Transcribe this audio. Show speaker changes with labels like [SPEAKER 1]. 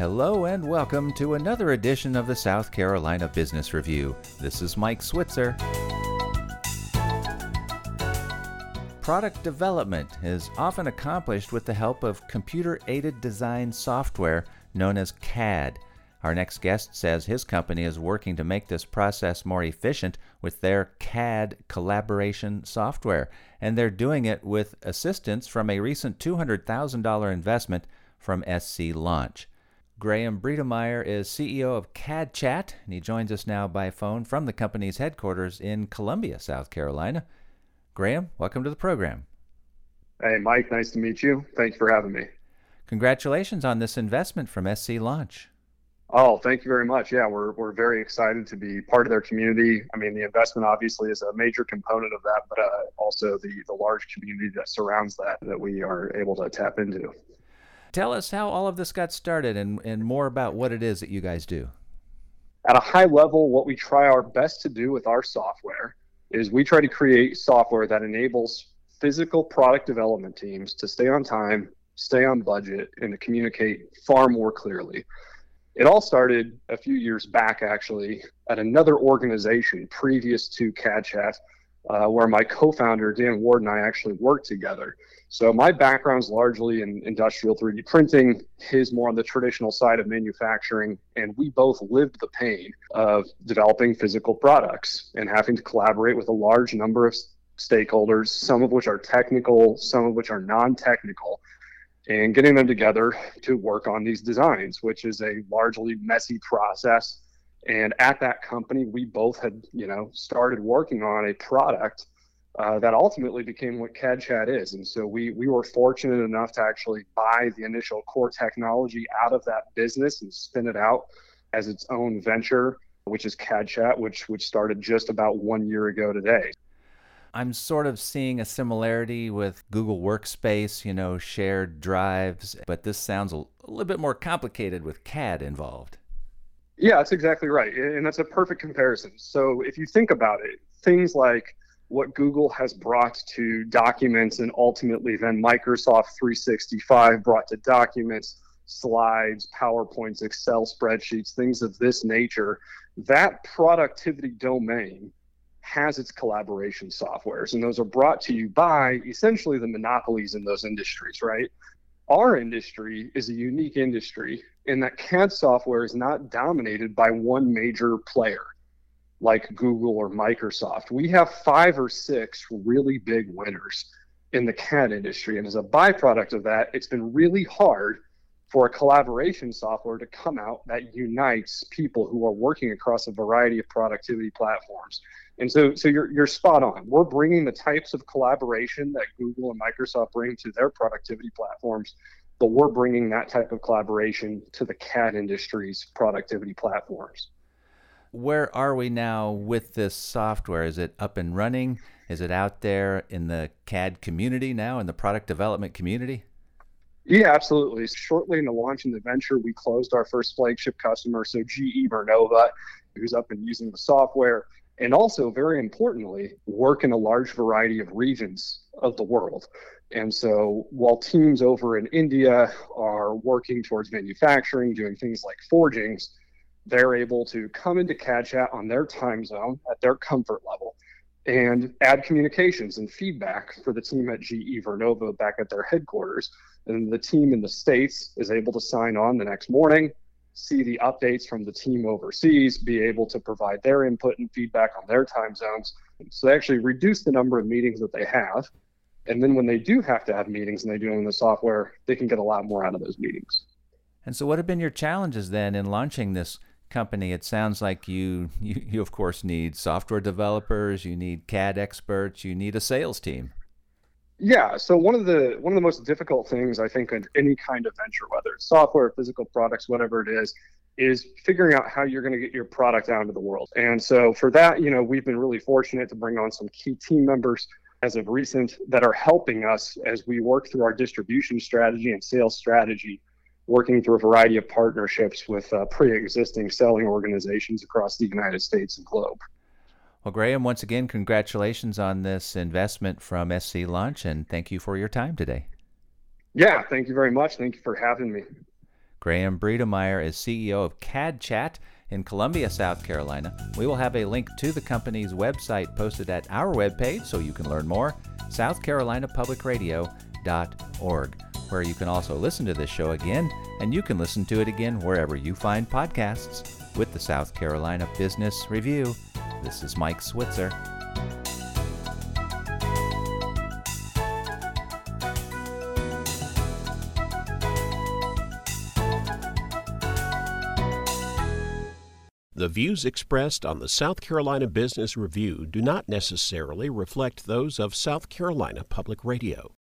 [SPEAKER 1] Hello and welcome to another edition of the South Carolina Business Review. This is Mike Switzer. Product development is often accomplished with the help of computer-aided design software known as CAD. Our next guest says his company is working to make this process more efficient with their CAD collaboration software, and they're doing it with assistance from a recent $200,000 investment from SC Launch. Graham Bredemeyer is CEO of CAD Chat, and he joins us now by phone from the company's headquarters in Columbia, South Carolina. Graham, welcome to the program.
[SPEAKER 2] Hey, Mike, nice to meet you. Thank you for having me.
[SPEAKER 1] Congratulations on this investment from SC Launch.
[SPEAKER 2] Oh, thank you very much. Yeah, we're very excited to be part of their community. I mean, the investment obviously is a major component of that, but also the large community that surrounds that we are able to tap into.
[SPEAKER 1] Tell us how all of this got started and more about what it is that you guys do.
[SPEAKER 2] At a high level, what we try our best to do with our software is we try to create software that enables physical product development teams to stay on time, stay on budget, and to communicate far more clearly. It all started a few years back, actually, at another organization previous to CAD Chat, where my co-founder, Dan Ward, and I actually worked together. So my background's largely in industrial 3D printing, his more on the traditional side of manufacturing, and we both lived the pain of developing physical products and having to collaborate with a large number of stakeholders, some of which are technical, some of which are non-technical, and getting them together to work on these designs, which is a largely messy process. And at that company, we both had, started working on a product that ultimately became what CAD Chat is. And so we were fortunate enough to actually buy the initial core technology out of that business and spin it out as its own venture, which is CAD Chat, which started just about 1 year ago today.
[SPEAKER 1] I'm sort of seeing a similarity with Google Workspace, shared drives, but this sounds a little bit more complicated with CAD involved.
[SPEAKER 2] Yeah, that's exactly right. And that's a perfect comparison. So if you think about it, things like what Google has brought to documents and ultimately then Microsoft 365 brought to documents, slides, PowerPoints, Excel spreadsheets, things of this nature, that productivity domain has its collaboration softwares, and those are brought to you by essentially the monopolies in those industries, right? Our industry is a unique industry in that CAD software is not dominated by one major player like Google or Microsoft. We have 5 or 6 really big winners in the CAD industry. And as a byproduct of that, it's been really hard for a collaboration software to come out that unites people who are working across a variety of productivity platforms. And so you're spot on. We're bringing the types of collaboration that Google and Microsoft bring to their productivity platforms, but we're bringing that type of collaboration to the CAD industry's productivity platforms.
[SPEAKER 1] Where are we now with this software? Is it up and running? Is it out there in the CAD community now, in the product development community?
[SPEAKER 2] Yeah, absolutely. Shortly into launching the venture, we closed our first flagship customer, so GE Vernova, who's up and using the software, and also, very importantly, work in a large variety of regions of the world. And so while teams over in India are working towards manufacturing, doing things like forgings, they're able to come into CAD Chat on their time zone at their comfort level and add communications and feedback for the team at GE Vernova back at their headquarters. And the team in the States is able to sign on the next morning, see the updates from the team overseas, be able to provide their input and feedback on their time zones. So they actually reduce the number of meetings that they have. And then when they do have to have meetings and they do them in the software, they can get a lot more out of those meetings.
[SPEAKER 1] And so what have been your challenges then in launching this company? It sounds like you of course need software developers, you need CAD experts, you need a sales team.
[SPEAKER 2] Yeah, so one of the most difficult things I think in any kind of venture, whether it's software, physical products, whatever it is figuring out how you're going to get your product out into the world. And so for that, we've been really fortunate to bring on some key team members as of recent that are helping us as we work through our distribution strategy and sales strategy, working through a variety of partnerships with pre-existing selling organizations across the United States and globe.
[SPEAKER 1] Well, Graham, once again, congratulations on this investment from SC Launch, and thank you for your time today.
[SPEAKER 2] Yeah, thank you very much. Thank you for having me.
[SPEAKER 1] Graham Bredemeyer is CEO of CAD Chat in Columbia, South Carolina. We will have a link to the company's website posted at our webpage so you can learn more, southcarolinapublicradio.org, where you can also listen to this show again, and you can listen to it again wherever you find podcasts. With the South Carolina Business Review, this is Mike Switzer.
[SPEAKER 3] The views expressed on the South Carolina Business Review do not necessarily reflect those of South Carolina Public Radio.